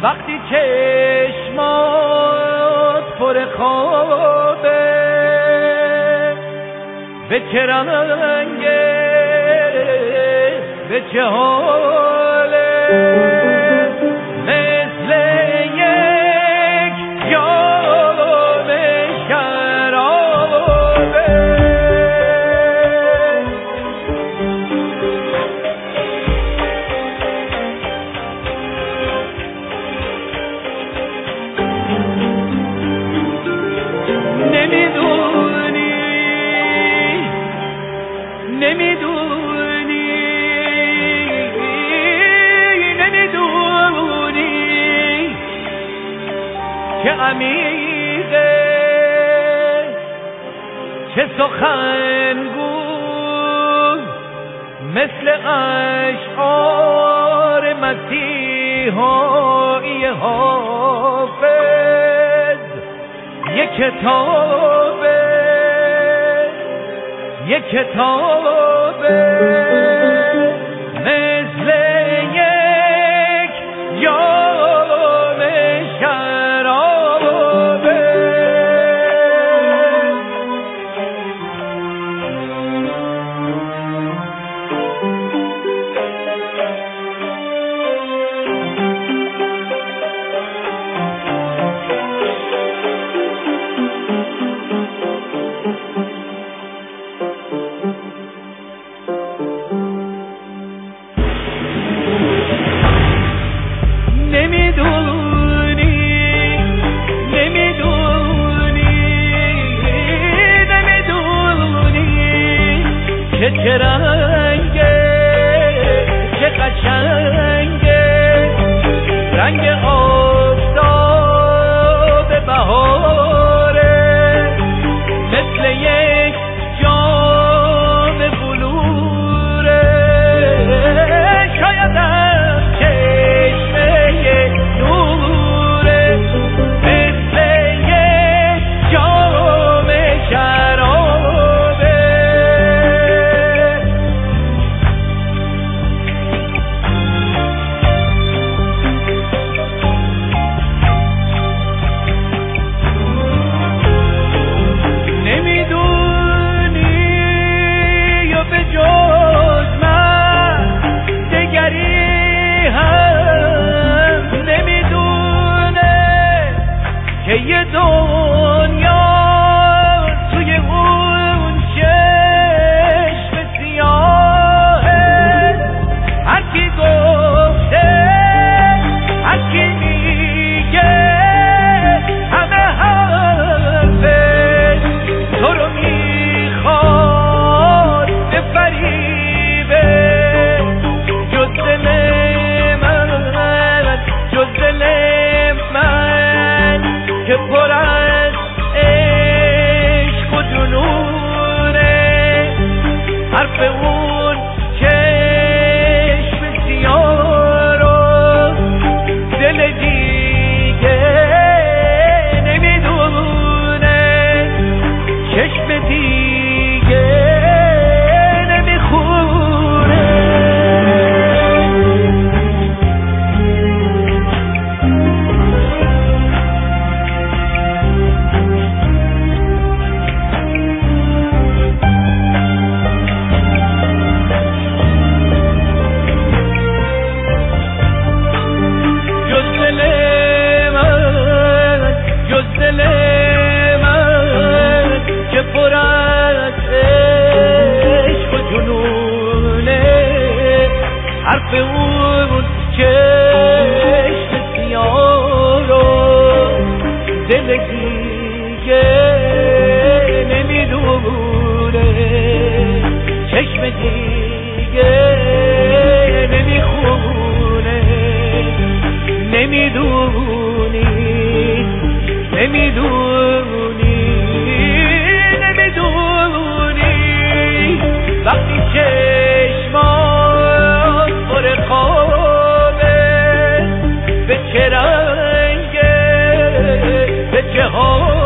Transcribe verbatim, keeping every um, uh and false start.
وقتی چشمات پر خوابه به چه رنگه به چه حاله مثل یک جام شرابه نمیدونی نمیدونی نمیدونی که عمیقه چه سخنگو مثل اشعار مسیحایی حافظ یک کتابه یک کتابه مثل یک جام شرابه چه رنگه چه قشنگه رنگ آفتاب بهاره مثل یک جام بلوره شایدم چشمه نوره مثل یک جام شرابه یه دنیا توی اون چشم سیاهه هر کی گفته هر کی میگه همه حرفه تو رو میخواد بفریبه جز دل من جز دل من که پر از عشق و جنونه حرف اون چشم سیاه رو دل دیگه نمیدونه چشم دیگه نمیخونه حرف اون چشم سیاه رو دل دیگه نمیدونه چشم دیگه نمیخونه نمیدونی نمیدونی نمیدونی وقتی چشمات پر خوابه به چه رنگه به چه حال